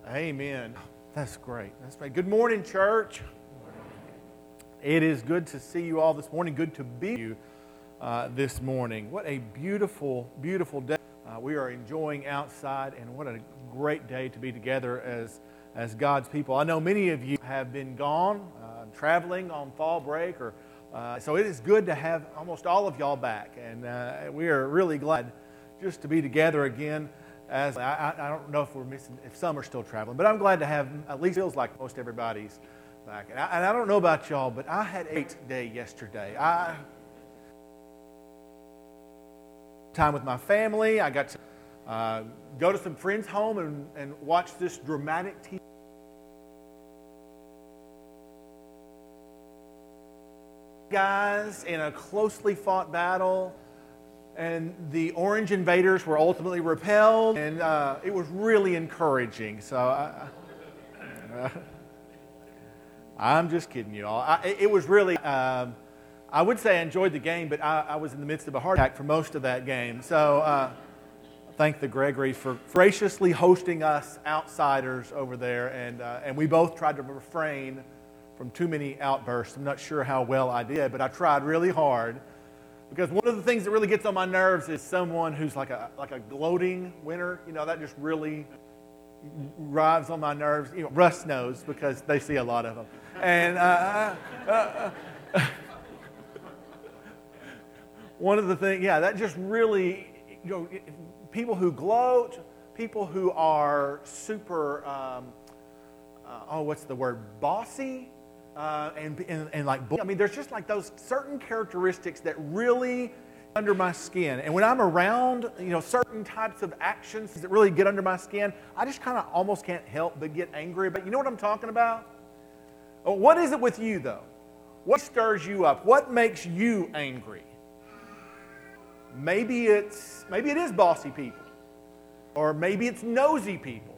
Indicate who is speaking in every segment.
Speaker 1: Amen. That's great. That's great. Good morning, church. It is good to see you all this morning. Good to be with you this morning. What a beautiful, beautiful day. We are enjoying outside, and what a great day to be together as God's people. I know many of you have been gone, traveling on fall break, so it is good to have almost all of y'all back, and we are really glad just to be together again. As I don't know if some are still traveling, but I'm glad to have, at least feels like most everybody's back. And I don't know about y'all, but I had 8-day yesterday. Time with my family. I got to go to some friends' home and watch this dramatic TV. Guys in a closely fought battle. And the Orange Invaders were ultimately repelled, and it was really encouraging. So I'm just kidding you all. It was really, I would say I enjoyed the game, but I was in the midst of a heart attack for most of that game. So thank the Gregory for graciously hosting us outsiders over there, and we both tried to refrain from too many outbursts. I'm not sure how well I did, but I tried really hard. Because one of the things that really gets on my nerves is someone who's like a gloating winner. You know, that just really rides on my nerves. You know, Russ knows because they see a lot of them. And one of the things, that just really, people who gloat, people who are super, bossy. And like, I mean, there's just like those certain characteristics that really under my skin. And when I'm around, certain types of actions that really get under my skin, I just kind of almost can't help but get angry. But you know what I'm talking about? What is it with you, though? What stirs you up? What makes you angry? Maybe it is bossy people. Or maybe it's nosy people.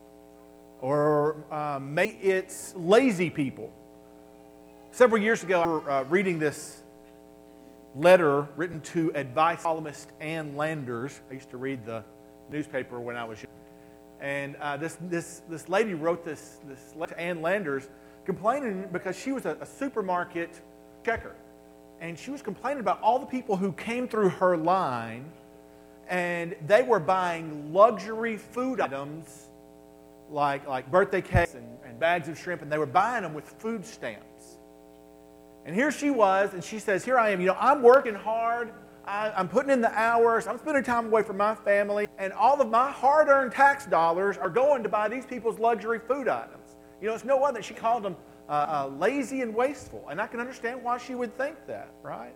Speaker 1: Or maybe it's lazy people. Several years ago, I was reading this letter written to advice columnist Ann Landers. I used to read the newspaper when I was young. And this lady wrote this letter to Ann Landers complaining because she was a supermarket checker. And she was complaining about all the people who came through her line and they were buying luxury food items like birthday cakes and bags of shrimp, and they were buying them with food stamps. And here she was, and she says, here I am, I'm working hard, I'm putting in the hours, I'm spending time away from my family, and all of my hard-earned tax dollars are going to buy these people's luxury food items. It's no wonder that she called them lazy and wasteful, and I can understand why she would think that, right?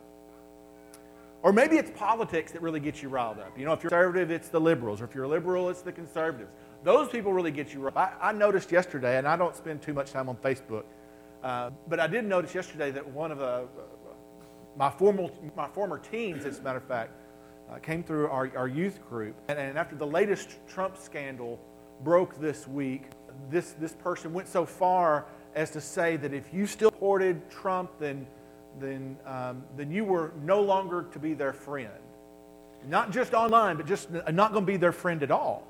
Speaker 1: Or maybe it's politics that really gets you riled up. If you're conservative, it's the liberals, or if you're a liberal, it's the conservatives. Those people really get you riled up. I noticed yesterday, and I don't spend too much time on Facebook, but I did notice yesterday that one of my former teens, as a matter of fact, came through our youth group. And after the latest Trump scandal broke this week, this person went so far as to say that if you still supported Trump, then you were no longer to be their friend. Not just online, but just not going to be their friend at all.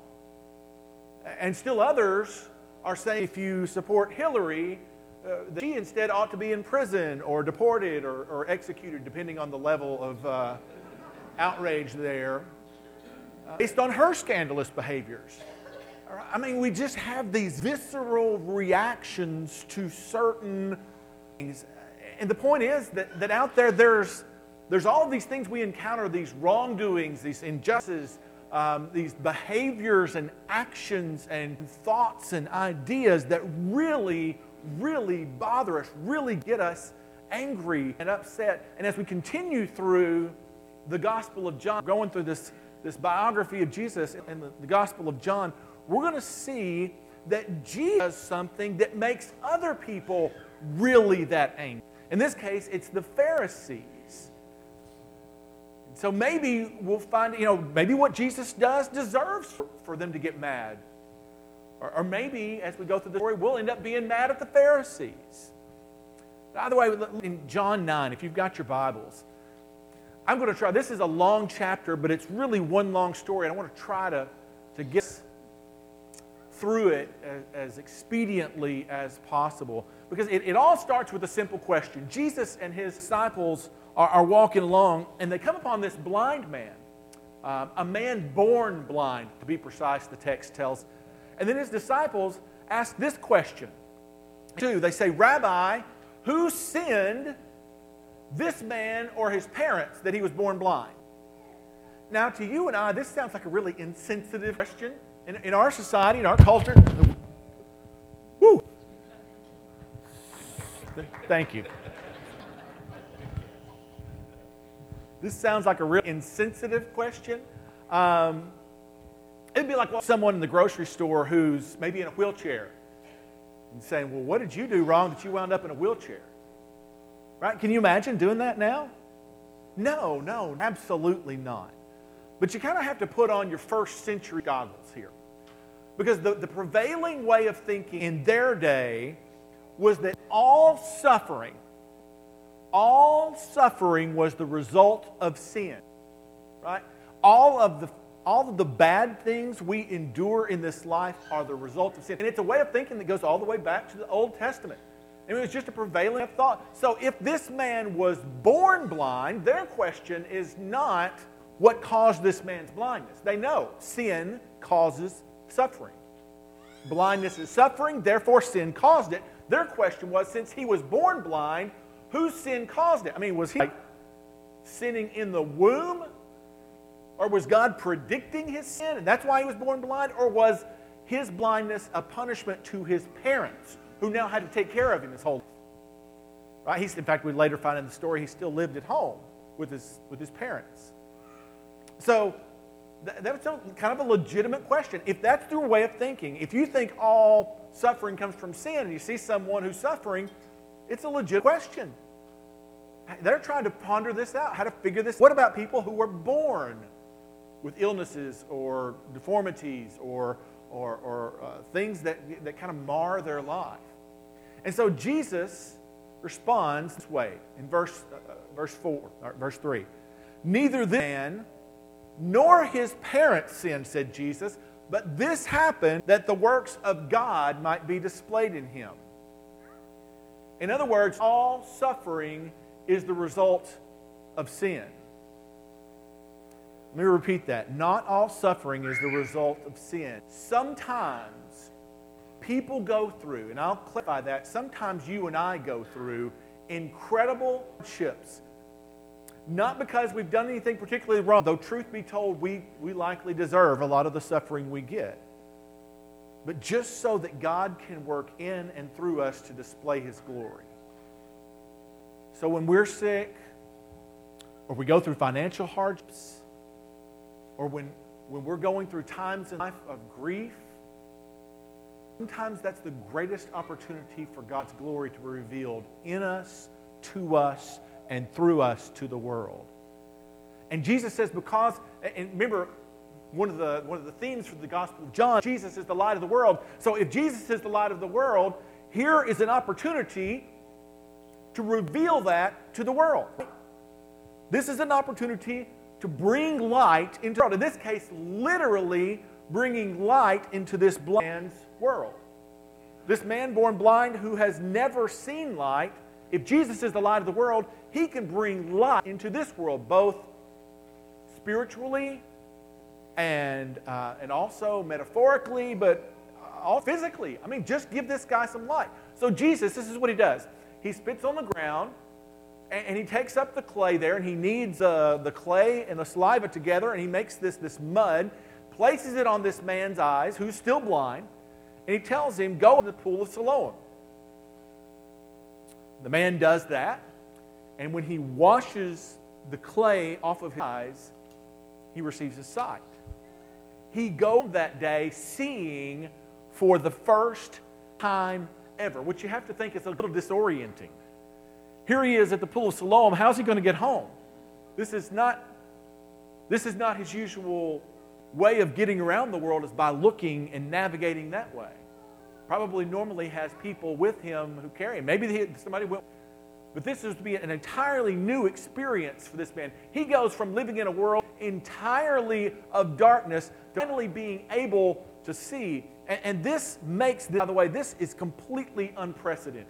Speaker 1: And still others are saying if you support Hillary, that she instead ought to be in prison or deported or executed, depending on the level of outrage there, based on her scandalous behaviors. I mean, we just have these visceral reactions to certain things. And the point is that out there, there's all of these things we encounter, these wrongdoings, these injustices, these behaviors and actions and thoughts and ideas that really bother us, really get us angry and upset. And as we continue through the Gospel of John, going through this biography of Jesus in the Gospel of John, we're going to see that Jesus does something that makes other people really that angry. In this case, it's the Pharisees. So maybe we'll find, maybe what Jesus does deserves for them to get mad. Or maybe, as we go through the story, we'll end up being mad at the Pharisees. By the way, in John 9, if you've got your Bibles, I'm going to try, this is a long chapter, but it's really one long story, and I want to try to get through it as expediently as possible. Because it all starts with a simple question. Jesus and his disciples are walking along, and they come upon this blind man. A man born blind, to be precise, the text tells. And then his disciples ask this question. They say, Rabbi, who sinned, this man or his parents, that he was born blind? Now, to you and I, this sounds like a really insensitive question. In our society, in our culture, woo! Thank you. This sounds like a really insensitive question. It'd be like someone in the grocery store who's maybe in a wheelchair and saying, well, what did you do wrong that you wound up in a wheelchair? Right? Can you imagine doing that now? No, absolutely not. But you kind of have to put on your first century goggles here. Because the prevailing way of thinking in their day was that all suffering was the result of sin. Right? All of the bad things we endure in this life are the result of sin. And it's a way of thinking that goes all the way back to the Old Testament. I mean, it was just a prevailing thought. So if this man was born blind, their question is not what caused this man's blindness. They know sin causes suffering. Blindness is suffering, therefore sin caused it. Their question was, since he was born blind, whose sin caused it? I mean, was he sinning in the womb? Or was God predicting his sin, and that's why he was born blind? Or was his blindness a punishment to his parents, who now had to take care of him his whole life? Right? In fact, we later find in the story he still lived at home with his parents. So that's kind of a legitimate question. If that's their way of thinking, if you think all suffering comes from sin and you see someone who's suffering, it's a legit question. They're trying to ponder this out, how to figure this. What about people who were born with illnesses or deformities or things that kind of mar their life? And so Jesus responds this way in verse 3. Neither this man nor his parents sinned, said Jesus, but this happened that the works of God might be displayed in him. In other words, all suffering is the result of sin. Let me repeat that. Not all suffering is the result of sin. Sometimes people go through, and I'll clarify that, sometimes you and I go through incredible hardships. Not because we've done anything particularly wrong, though truth be told, we likely deserve a lot of the suffering we get. But just so that God can work in and through us to display his glory. So when we're sick, or we go through financial hardships, or when we're going through times in life of grief, sometimes that's the greatest opportunity for God's glory to be revealed in us, to us, and through us to the world. And Jesus says and remember, one of the themes for the Gospel of John, Jesus is the light of the world. So if Jesus is the light of the world, here is an opportunity to reveal that to the world. This is an opportunity to bring light into the world. In this case, literally bringing light into this blind man's world. This man born blind who has never seen light, if Jesus is the light of the world, he can bring light into this world, both spiritually and also metaphorically, but all physically. I mean, just give this guy some light. So Jesus, this is what he does. He spits on the ground, and he takes up the clay there, and he kneads the clay and the saliva together, and he makes this mud, places it on this man's eyes, who's still blind, and he tells him, go in the pool of Siloam. The man does that, and when he washes the clay off of his eyes, he receives his sight. He goes that day seeing for the first time ever, which you have to think is a little disorienting. Here he is at the pool of Siloam. How's he going to get home? This is not his usual way of getting around the world, is by looking and navigating that way. Probably normally has people with him who carry him. Maybe somebody went. But this is to be an entirely new experience for this man. He goes from living in a world entirely of darkness to finally being able to see. And this makes, by the way, this is completely unprecedented.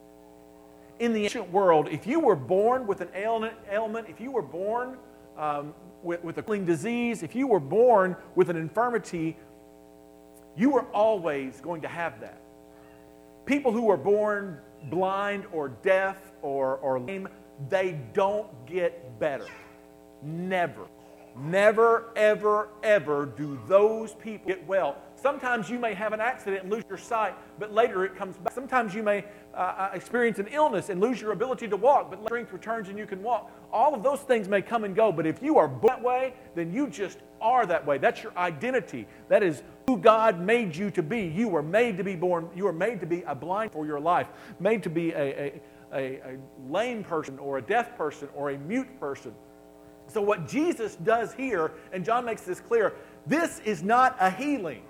Speaker 1: In the ancient world, if you were born with an ailment, if you were born with a killing disease, if you were born with an infirmity, you were always going to have that. People who were born blind or deaf or lame, they don't get better. Never. Never, ever, ever do those people get well. Sometimes you may have an accident and lose your sight, but later it comes back. Sometimes you may experience an illness and lose your ability to walk, but strength returns and you can walk. All of those things may come and go, but if you are born that way, then you just are that way. That's your identity. That is who God made you to be. You were made to be born. You were made to be a blind for your life, made to be a lame person or a deaf person or a mute person. So what Jesus does here, and John makes this clear, this is not a healing.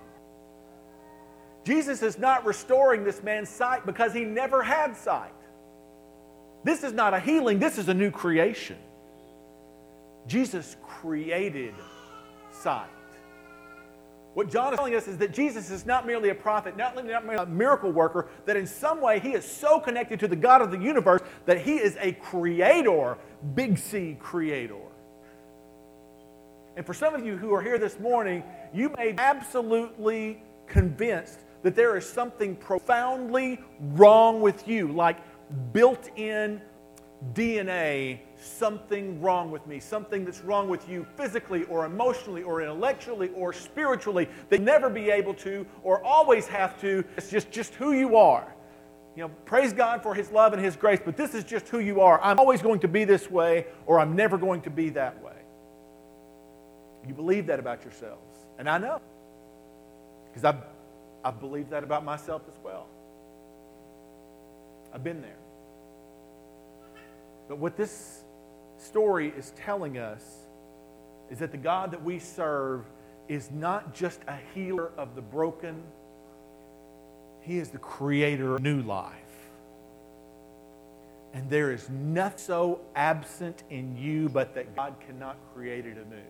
Speaker 1: Jesus is not restoring this man's sight because he never had sight. This is not a healing, this is a new creation. Jesus created sight. What John is telling us is that Jesus is not merely a prophet, not merely a miracle worker, that in some way he is so connected to the God of the universe that he is a creator, big C creator. And for some of you who are here this morning, you may be absolutely convinced that there is something profoundly wrong with you, like built-in DNA, something wrong with me, something that's wrong with you physically or emotionally or intellectually or spiritually that you'll never be able to or always have to. It's just who you are. You know, praise God for His love and His grace, but this is just who you are. I'm always going to be this way or I'm never going to be that way. You believe that about yourselves. And I know. Because I've believed that about myself as well. I've been there. But what this story is telling us is that the God that we serve is not just a healer of the broken. He is the creator of new life. And there is nothing so absent in you but that God cannot create it anew.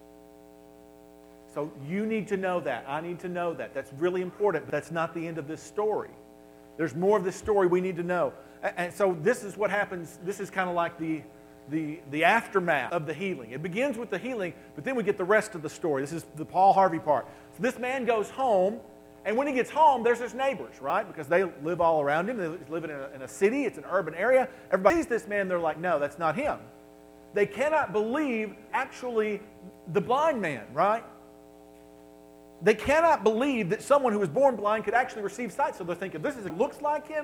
Speaker 1: So you need to know that. I need to know that. That's really important, but that's not the end of this story. There's more of this story we need to know. And so this is what happens. This is kind of like the aftermath of the healing. It begins with the healing, but then we get the rest of the story. This is the Paul Harvey part. So this man goes home, and when he gets home, there's his neighbors, right? Because they live all around him. They live in a city. It's an urban area. Everybody sees this man. They're like, no, that's not him. They cannot believe, actually, the blind man, right? They cannot believe that someone who was born blind could actually receive sight. So they're thinking, this looks like him.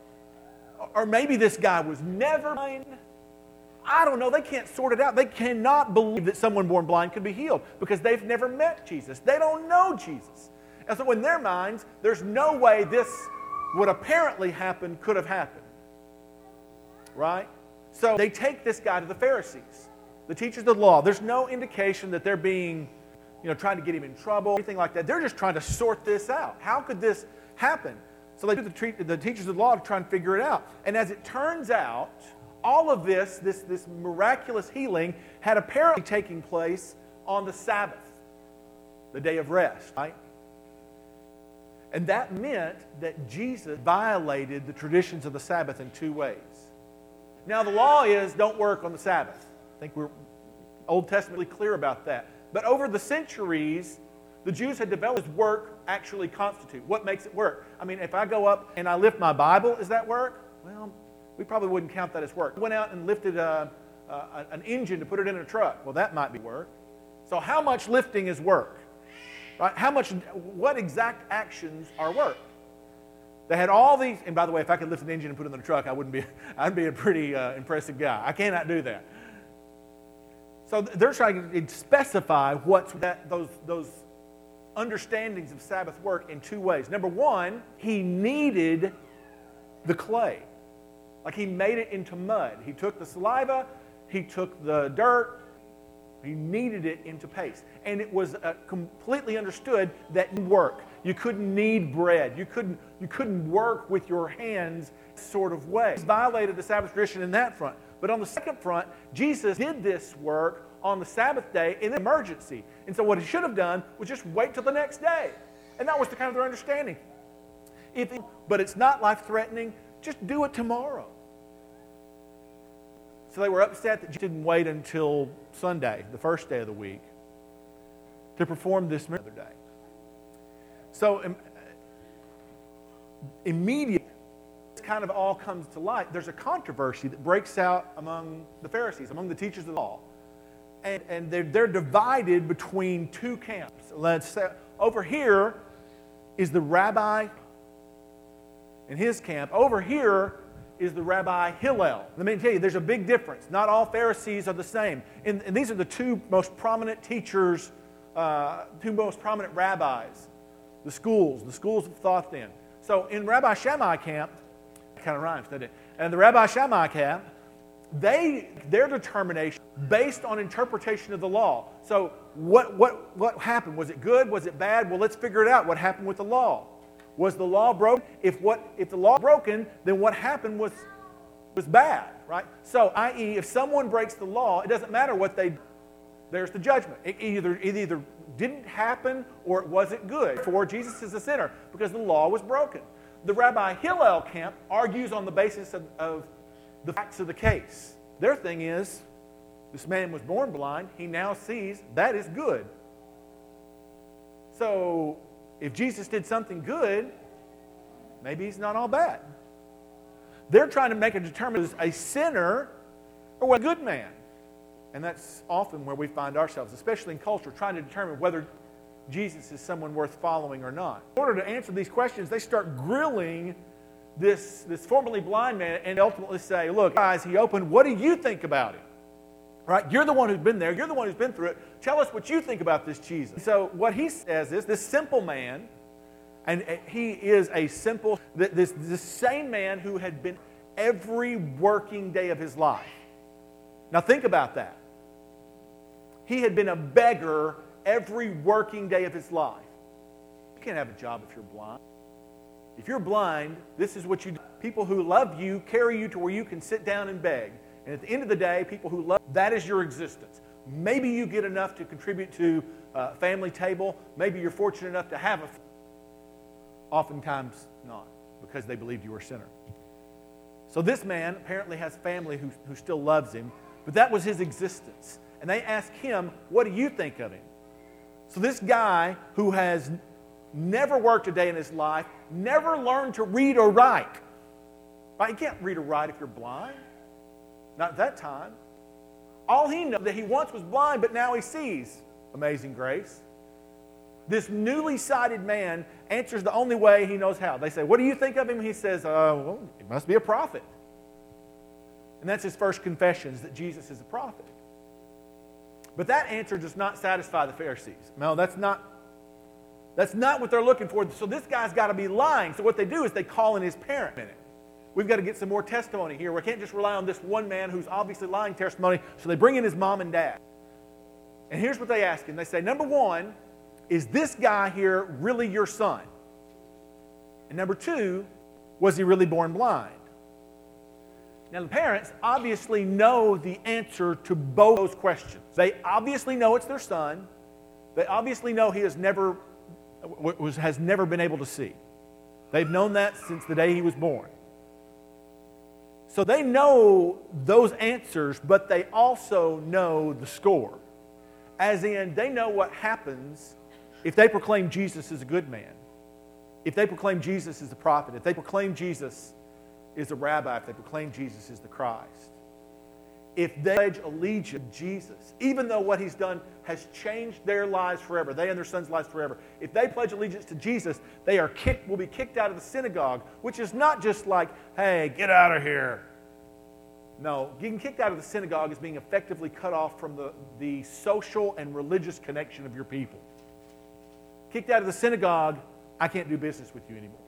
Speaker 1: Or maybe this guy was never blind. I don't know. They can't sort it out. They cannot believe that someone born blind could be healed because they've never met Jesus. They don't know Jesus. And so in their minds, there's no way this, what apparently happened, could have happened. Right? So they take this guy to the Pharisees, the teachers of the law. There's no indication that they're being, trying to get him in trouble, anything like that. They're just trying to sort this out. How could this happen? So they do the teachers of the law to try and figure it out. And as it turns out, all of this miraculous healing had apparently taken place on the Sabbath, the day of rest, right? And that meant that Jesus violated the traditions of the Sabbath in two ways. Now the law is don't work on the Sabbath. I think we're Old Testamentally clear about that. But over the centuries, the Jews had developed this work actually constitute. What makes it work? I mean, if I go up and I lift my Bible, is that work? Well, we probably wouldn't count that as work. I went out and lifted an engine to put it in a truck. Well, that might be work. So how much lifting is work? Right? What exact actions are work? They had all these, and by the way, if I could lift an engine and put it in a truck, I'd be a pretty impressive guy. I cannot do that. So they're trying to specify what's those understandings of Sabbath work in two ways. Number one, he kneaded the clay. Like he made it into mud. He took the saliva, he took the dirt, he kneaded it into paste. And it was completely understood that work. You couldn't knead bread. You couldn't work with your hands sort of way. He violated the Sabbath tradition in that front. But on the second front, Jesus did this work on the Sabbath day in an emergency. And so what he should have done was just wait till the next day. And that was the kind of their understanding. But it's not life-threatening. Just do it tomorrow. So they were upset that Jesus didn't wait until Sunday, the first day of the week, to perform this miracle day. So immediately, this kind of all comes to light. There's a controversy that breaks out among the Pharisees, among the teachers of the law. And they're divided between two camps. Let's say, over here is the rabbi in his camp. Over here is the Rabbi Hillel. Let me tell you, there's a big difference. Not all Pharisees are the same. And these are the two most prominent teachers, two most prominent rabbis, the schools of thought then. So in Rabbi Shammai camp, it kind of rhymes, doesn't it? And the Rabbi Shammai camp, their determination based on interpretation of the law. So what happened? Was it good? Was it bad? Well, let's figure it out. What happened with the law? Was the law broken? If the law was broken, then what happened was bad, right? So, i.e., if someone breaks the law, it doesn't matter what they do. There's the judgment. It either didn't happen or it wasn't good. For Jesus is a sinner because the law was broken. The Rabbi Hillel camp argues on the basis of the facts of the case. Their thing is, this man was born blind. He now sees. That is good. So, if Jesus did something good, maybe he's not all bad. They're trying to make a determination as a sinner or a good man. And that's often where we find ourselves, especially in culture, trying to determine whether Jesus is someone worth following or not. In order to answer these questions, they start grilling this formerly blind man and ultimately say, look, eyes he opened, what do you think about him? Right? You're the one who's been there. You're the one who's been through it. Tell us what you think about this Jesus. So what he says is, this simple man, and he is a simple, this same man who had been every working day of his life. Now think about that. He had been a beggar every working day of his life. You can't have a job if you're blind. If you're blind, this is what you do. People who love you carry you to where you can sit down and beg. And at the end of the day, people who love, that is your existence. Maybe you get enough to contribute to a family table. Maybe you're fortunate enough to have a. Oftentimes not, because they believed you were a sinner. So this man apparently has family who still loves him, but that was his existence. And they ask him, what do you think of him? So this guy who has never worked a day in his life, never learned to read or write. Right? You can't read or write if you're blind. Not at that time. All he knows that he once was blind, but now he sees. Amazing grace. This newly sighted man answers the only way he knows how. They say, what do you think of him? He says, well, he must be a prophet. And that's his first confession, is that Jesus is a prophet. But that answer does not satisfy the Pharisees. No, that's not what they're looking for. So this guy's got to be lying. So what they do is they call in his parent minute. We've got to get some more testimony here. We can't just rely on this one man who's obviously lying testimony. So they bring in his mom and dad. And here's what they ask him. They say, number one, is this guy here really your son? And number two, was he really born blind? Now the parents obviously know the answer to both those questions. They obviously know it's their son. They obviously know he has never been able to see. They've known that since the day he was born. So they know those answers, but they also know the score. As in, they know what happens if they proclaim Jesus as a good man, if they proclaim Jesus as a prophet, if they proclaim Jesus is a rabbi, if they proclaim Jesus is the Christ. If they pledge allegiance to Jesus, even though what he's done has changed their lives forever, they and their sons' lives forever, if they pledge allegiance to Jesus, they will be kicked out of the synagogue, which is not just like, hey, get out of here. No, getting kicked out of the synagogue is being effectively cut off from the social and religious connection of your people. Kicked out of the synagogue, I can't do business with you anymore.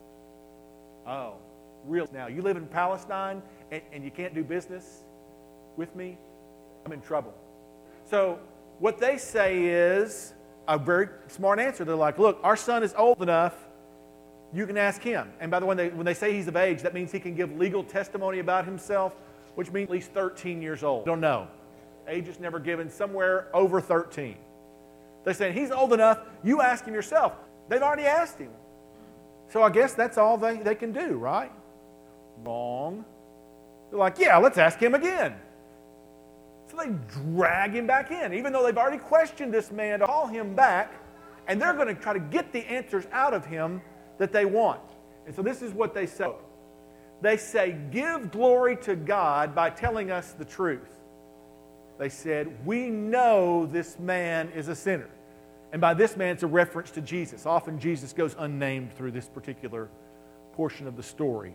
Speaker 1: Oh, real. Now, you live in Palestine and you can't do business with me? I'm in trouble. So what they say is, a very smart answer. They're like, look, our son is old enough. You can ask him. And by the way, when they say he's of age, that means he can give legal testimony about himself, which means at least 13 years old. Don't know. Age is never given, somewhere over 13. They're saying he's old enough, you ask him yourself. They've already asked him. So I guess that's all they can do, right? Wrong. They're like, yeah, let's ask him again. So they drag him back in, even though they've already questioned this man, to call him back, and they're going to try to get the answers out of him that they want. And so this is what they say. They say, give glory to God by telling us the truth. They said, we know this man is a sinner. And by this man, it's a reference to Jesus. Often Jesus goes unnamed through this particular portion of the story.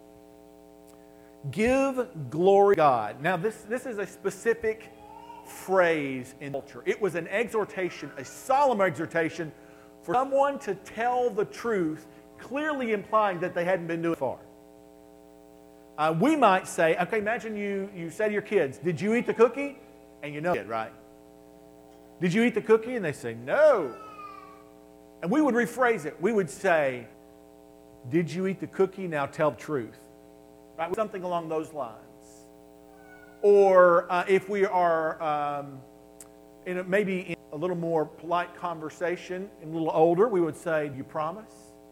Speaker 1: Give glory to God. Now, this is a specific phrase in culture. It was an exhortation, a solemn exhortation for someone to tell the truth, clearly implying that they hadn't been doing it far. We might say, okay, imagine you say to your kids, did you eat the cookie? And you know it, right? Did you eat the cookie? And they say, no. And we would rephrase it. We would say, did you eat the cookie? Now tell the truth. Right? Something along those lines. Or if we are maybe in a little more polite conversation, and a little older, we would say, do you promise?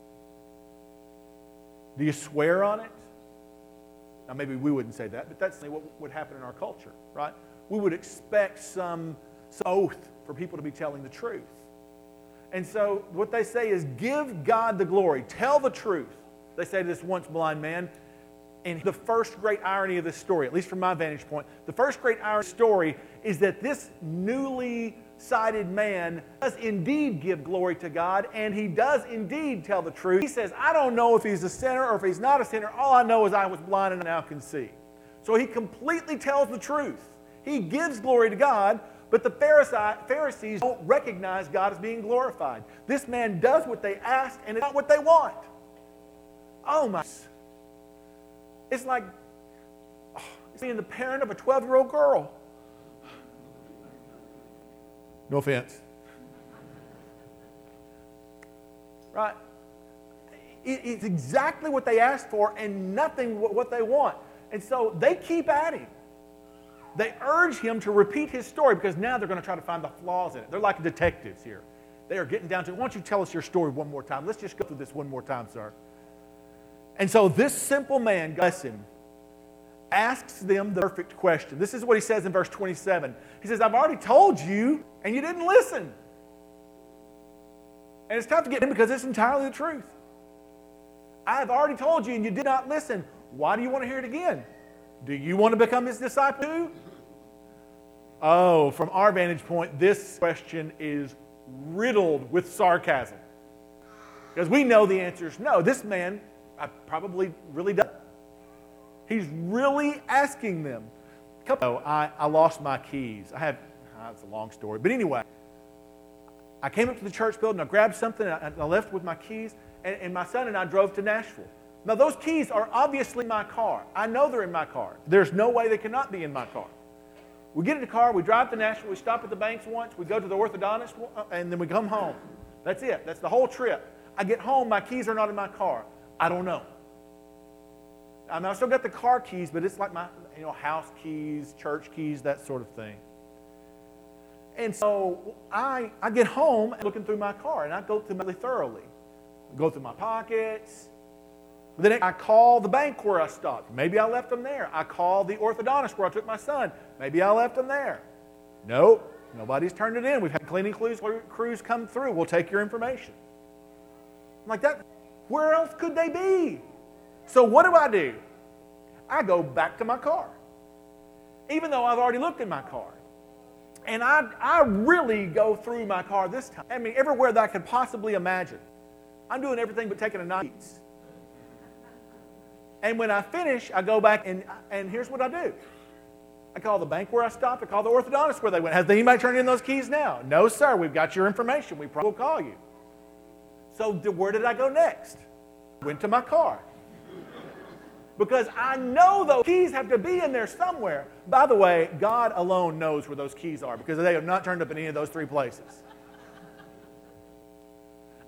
Speaker 1: Do you swear on it? Now maybe we wouldn't say that, but that's what would happen in our culture, right? We would expect some oath for people to be telling the truth. And so what they say is, give God the glory. Tell the truth. They say to this once blind man. And the first great irony of this story, at least from my vantage point, the first great irony of the story is that this newly sighted man does indeed give glory to God, and he does indeed tell the truth. He says, I don't know if he's a sinner or if he's not a sinner. All I know is I was blind and I now can see. So he completely tells the truth. He gives glory to God, but the Pharisees don't recognize God as being glorified. This man does what they asked, and it's not what they want. Oh my. It's like being the parent of a 12-year-old girl. No offense. Right? It's exactly what they asked for and nothing what they want. And so they keep at him. They urge him to repeat his story because now they're going to try to find the flaws in it. They're like detectives here. They are getting down to, why don't you tell us your story one more time? Let's just go through this one more time, sir. And so this simple man, bless him, asks them the perfect question. This is what he says in verse 27. He says, I've already told you, and you didn't listen. And it's tough to get in because it's entirely the truth. I have already told you, and you did not listen. Why do you want to hear it again? Do you want to become his disciple too? Oh, from our vantage point, this question is riddled with sarcasm. Because we know the answer is no. This man probably really does. He's really asking them. I lost my keys. It's a long story. But anyway, I came up to the church building, I grabbed something, and I left with my keys, and my son and I drove to Nashville. Now, those keys are obviously in my car. I know they're in my car. There's no way they cannot be in my car. We get in the car, we drive to Nashville, we stop at the banks once, we go to the orthodontist, and then we come home. That's it. That's the whole trip. I get home, my keys are not in my car. I don't know. I mean, I still got the car keys, but it's like my house keys, church keys, that sort of thing. And so I get home looking through my car, and I go through it really thoroughly. I go through my pockets. Then I call the bank where I stopped. Maybe I left them there. I call the orthodontist where I took my son. Maybe I left them there. Nope, nobody's turned it in. We've had cleaning crews come through. We'll take your information. I'm like that. Where else could they be? So what do? I go back to my car, even though I've already looked in my car. And I really go through my car this time. I mean, everywhere that I could possibly imagine. I'm doing everything but taking a night. And when I finish, I go back and here's what I do. I call the bank where I stopped. I call the orthodontist where they went. Has anybody turned in those keys now? No, sir. We've got your information. We probably will call you. So where did I go next? Went to my car. Because I know those keys have to be in there somewhere. By the way, God alone knows where those keys are because they have not turned up in any of those three places.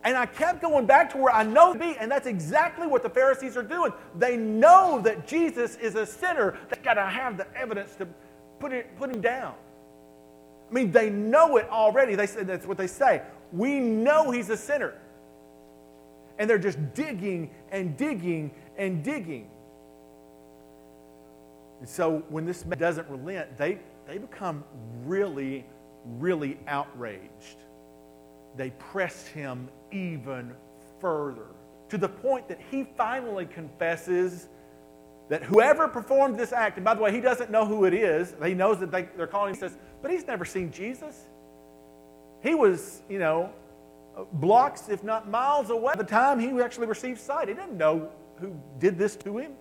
Speaker 1: And I kept going back to where I know to be, and that's exactly what the Pharisees are doing. They know that Jesus is a sinner. They've got to have the evidence to put him down. I mean, they know it already. They said that's what they say. We know he's a sinner. And they're just digging and digging and digging. And so when this man doesn't relent, they become really, really outraged. They press him even further to the point that he finally confesses that whoever performed this act, and by the way, he doesn't know who it is. He knows that they're calling him, he says, but he's never seen Jesus. He was, blocks, if not miles away at the time he actually received sight. He didn't know who did this to him.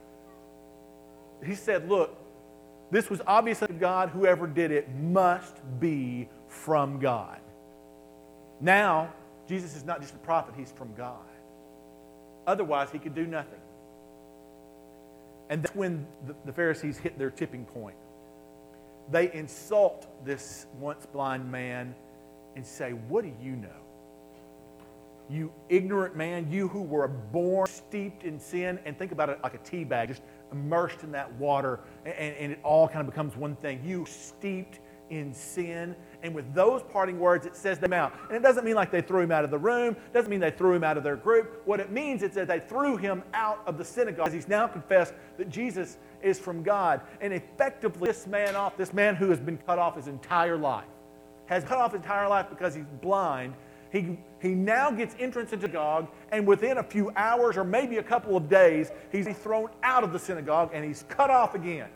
Speaker 1: He said, look, this was obviously God. Whoever did it must be from God. Now, Jesus is not just a prophet, he's from God. Otherwise, he could do nothing. And that's when the Pharisees hit their tipping point. They insult this once blind man and say, what do you know? You ignorant man, you who were born steeped in sin, and think about it like a tea bag, just immersed in that water, and it all kind of becomes one thing. You steeped in sin. And with those parting words, it says them out. And it doesn't mean like they threw him out of the room. It doesn't mean they threw him out of their group. What it means is that they threw him out of the synagogue. He's now confessed that Jesus is from God. And effectively, this man who has been cut off his entire life, has cut off his entire life because he's blind. He now gets entrance into the synagogue, and within a few hours or maybe a couple of days, he's thrown out of the synagogue and he's cut off again.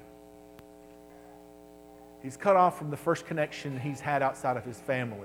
Speaker 1: He's cut off from the first connection he's had outside of his family.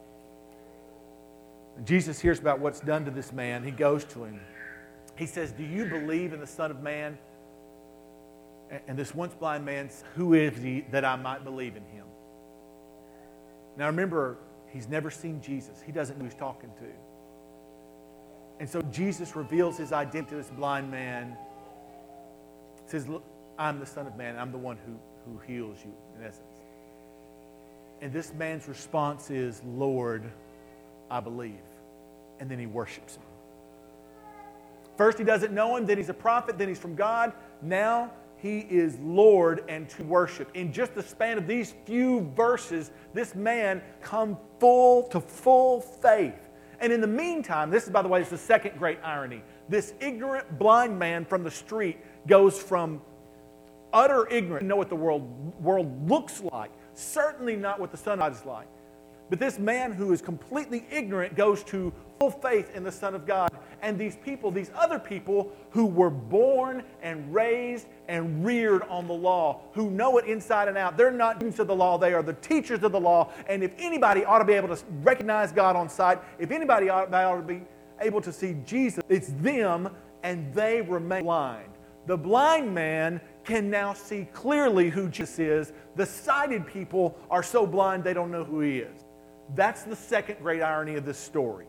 Speaker 1: And Jesus hears about what's done to this man. He goes to him. He says, do you believe in the Son of Man? And this once blind man says, who is he that I might believe in him? Now remember, he's never seen Jesus. He doesn't know who he's talking to. And so Jesus reveals his identity to this blind man. He says, look, I'm the Son of Man. I'm the one who heals you, in essence. And this man's response is, Lord, I believe. And then he worships him. First, he doesn't know him. Then he's a prophet. Then he's from God. Now, he is Lord and to worship. In just the span of these few verses, this man come to full faith. And in the meantime, this is, by the way, is the second great irony. This ignorant, blind man from the street goes from utter ignorance, know what the world looks like, certainly not what the Son of God is like. But this man who is completely ignorant goes to full faith in the Son of God. And these other people who were born and raised and reared on the law, who know it inside and out, they're not students of the law, they are the teachers of the law. And if anybody ought to be able to recognize God on sight, if anybody ought to be able to see Jesus, it's them, and they remain blind. The blind man can now see clearly who Jesus is. The sighted people are so blind they don't know who he is. That's the second great irony of this story.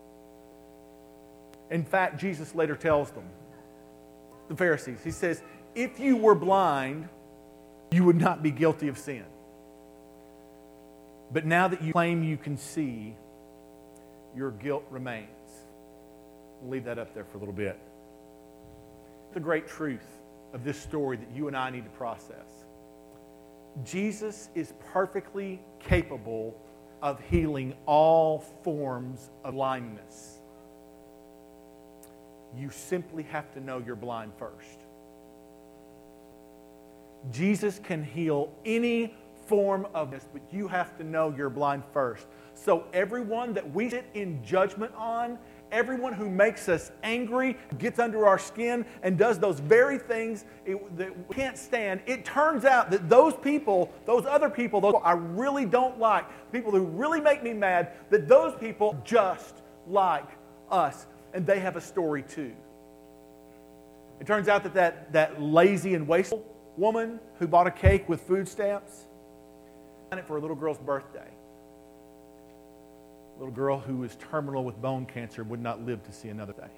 Speaker 1: In fact, Jesus later tells them, the Pharisees, he says, if you were blind, you would not be guilty of sin. But now that you claim you can see, your guilt remains. We'll leave that up there for a little bit. The great truth of this story that you and I need to process. Jesus is perfectly capable of healing all forms of blindness. You simply have to know you're blind first. Jesus can heal any form of this, but you have to know you're blind first. So everyone that we sit in judgment on, everyone who makes us angry, gets under our skin, and does those very things that we can't stand, it turns out that those people, those other people, those I really don't like, people who really make me mad, that those people just like us, and they have a story too. It turns out that lazy and wasteful woman who bought a cake with food stamps, done it for a little girl's birthday. A little girl who was terminal with bone cancer would not live to see another day.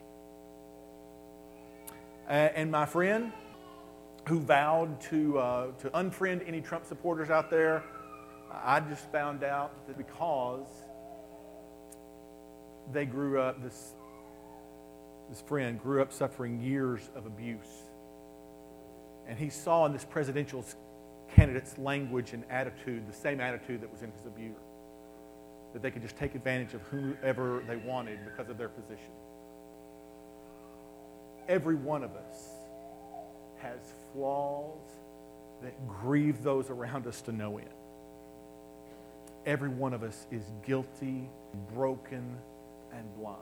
Speaker 1: And my friend who vowed to unfriend any Trump supporters out there, I just found out that because they grew up, this friend grew up suffering years of abuse. And he saw in this presidential candidate's language and attitude the same attitude that was in his abuser. That they could just take advantage of whoever they wanted because of their position. Every one of us has flaws that grieve those around us to no end. Every one of us is guilty, broken, and blind.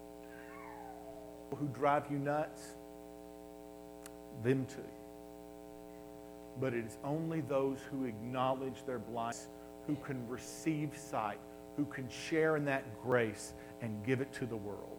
Speaker 1: Who drive you nuts, them too. But it is only those who acknowledge their blindness, who can receive sight, who can share in that grace and give it to the world.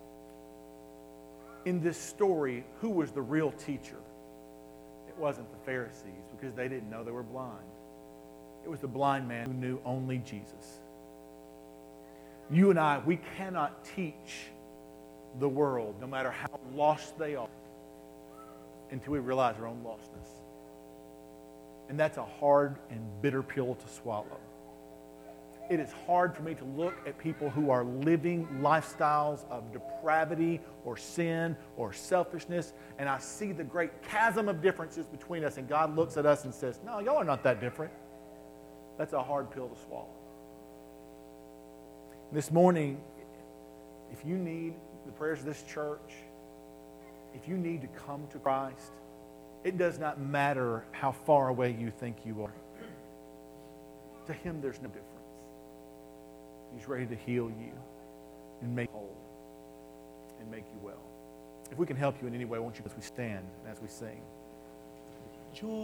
Speaker 1: In this story, who was the real teacher? It wasn't the Pharisees, because they didn't know they were blind. It was the blind man who knew only Jesus. You and I, we cannot teach the world, no matter how lost they are, until we realize our own lostness. And that's a hard and bitter pill to swallow. It is hard for me to look at people who are living lifestyles of depravity or sin or selfishness, and I see the great chasm of differences between us, and God looks at us and says, no, y'all are not that different. That's a hard pill to swallow. This morning, if you need the prayers of this church, if you need to come to Christ, it does not matter how far away you think you are. To Him, there's no difference. He's ready to heal you and make you whole and make you well. If we can help you in any way, won't you, as we stand and as we sing. Joy.